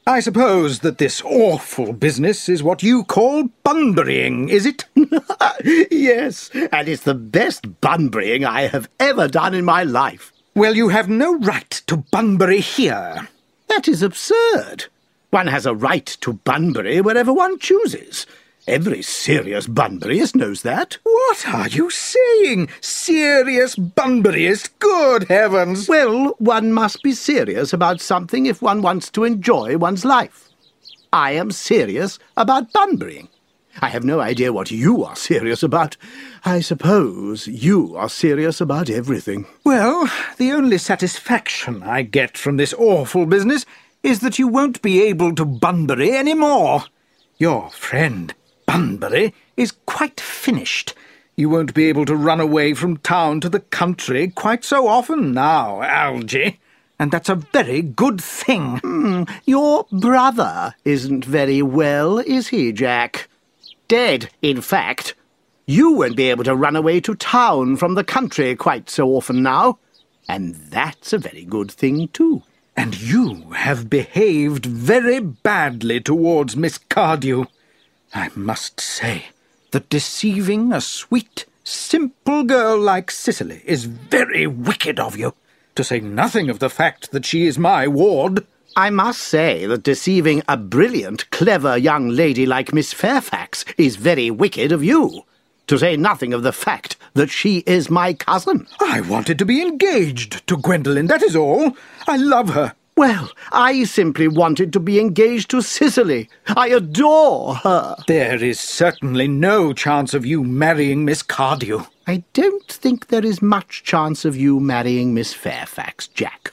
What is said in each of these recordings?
I suppose that this awful business is what you call bunburying, is it? Yes, and it's the best bunburying I have ever done in my life. Well, you have no right to bunbury here. That is absurd. One has a right to bunbury wherever one chooses. Every serious bunburyist knows that. What are you saying? Serious bunburyist? Good heavens! Well, one must be serious about something if one wants to enjoy one's life. I am serious about bunburying. I have no idea what you are serious about. I suppose you are serious about everything. Well, the only satisfaction I get from this awful business is that you won't be able to bunbury any more. Your friend Bunbury is quite finished. You won't be able to run away from town to the country quite so often now, Algy. And that's a very good thing. Your brother isn't very well, is he, Jack? Dead, in fact. You won't be able to run away to town from the country quite so often now. And that's a very good thing, too. And you have behaved very badly towards Miss Cardew. I must say that deceiving a sweet, simple girl like Cicely is very wicked of you, to say nothing of the fact that she is my ward. I must say that deceiving a brilliant, clever young lady like Miss Fairfax is very wicked of you, to say nothing of the fact that she is my cousin. I wanted to be engaged to Gwendolen, that is all. I love her. Well, I simply wanted to be engaged to Cicely. I adore her. There is certainly no chance of you marrying Miss Cardew. I don't think there is much chance of you marrying Miss Fairfax, Jack.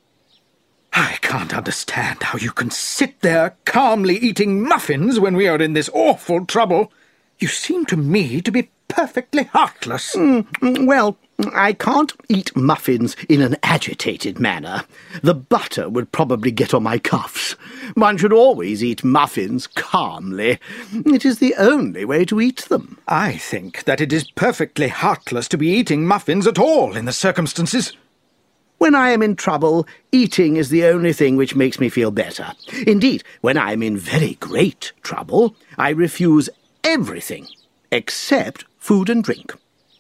I can't understand how you can sit there calmly eating muffins when we are in this awful trouble. You seem to me to be perfectly heartless. Well, I can't eat muffins in an agitated manner. The butter would probably get on my cuffs. One should always eat muffins calmly. It is the only way to eat them. I think that it is perfectly heartless to be eating muffins at all in the circumstances. When I am in trouble, eating is the only thing which makes me feel better. Indeed, when I am in very great trouble, I refuse everything except food and drink.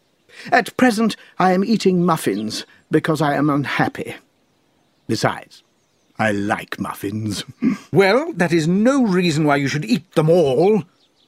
At present, I am eating muffins because I am unhappy. Besides, I like muffins. Well, that is no reason why you should eat them all.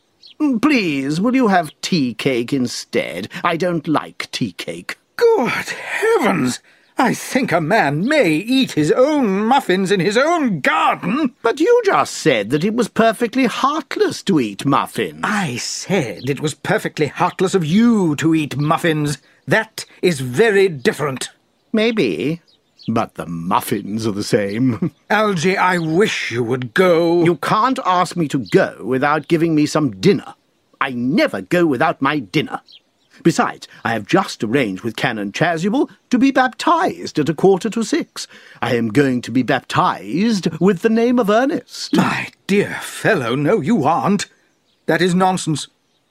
Please, will you have tea cake instead? I don't like tea cake. Good heavens! I think a man may eat his own muffins in his own garden. But you just said that it was perfectly heartless to eat muffins. I said it was perfectly heartless of you to eat muffins. That is very different. Maybe, but the muffins are the same. Algy, I wish you would go. You can't ask me to go without giving me some dinner. I never go without my dinner. Besides, I have just arranged with Canon Chasuble to be baptized at 5:45. I am going to be baptized with the name of Ernest. My dear fellow, no, you aren't. That is nonsense.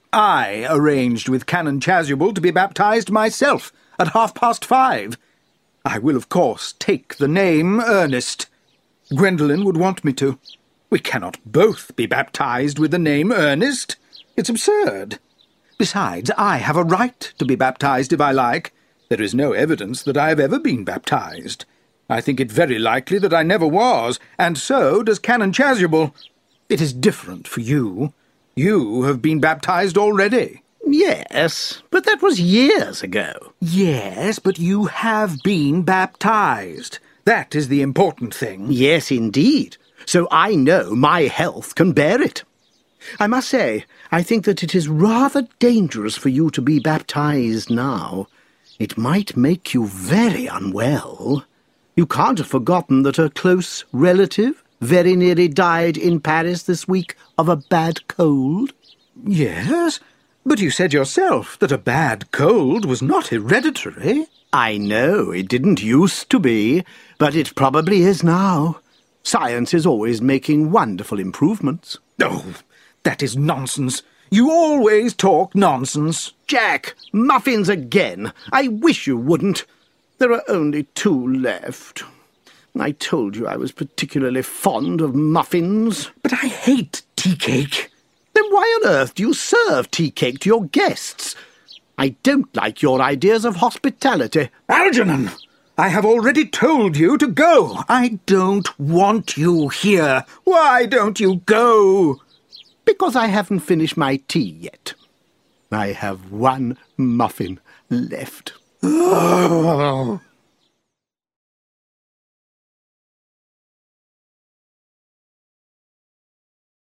I arranged with Canon Chasuble to be baptized myself at 5:30. I will, of course, take the name Ernest. Gwendolen would want me to. We cannot both be baptized with the name Ernest. It's absurd. Besides, I have a right to be baptized if I like. There is no evidence that I have ever been baptized. I think it very likely that I never was, and so does Canon Chasuble. It is different for you. You have been baptized already. Yes, but that was years ago. Yes, but you have been baptized. That is the important thing. Yes, indeed. So I know my health can bear it. I must say, I think that it is rather dangerous for you to be baptized now. It might make you very unwell. You can't have forgotten that a close relative very nearly died in Paris this week of a bad cold. Yes, but you said yourself that a bad cold was not hereditary. I know, it didn't used to be, but it probably is now. Science is always making wonderful improvements. Oh, that is nonsense. You always talk nonsense. Jack, muffins again. I wish you wouldn't. There are only 2 left. I told you I was particularly fond of muffins. But I hate tea cake. Then why on earth do you serve tea cake to your guests? I don't like your ideas of hospitality. Algernon, I have already told you to go. I don't want you here. Why don't you go? Because I haven't finished my tea yet. I have one muffin left. Oh.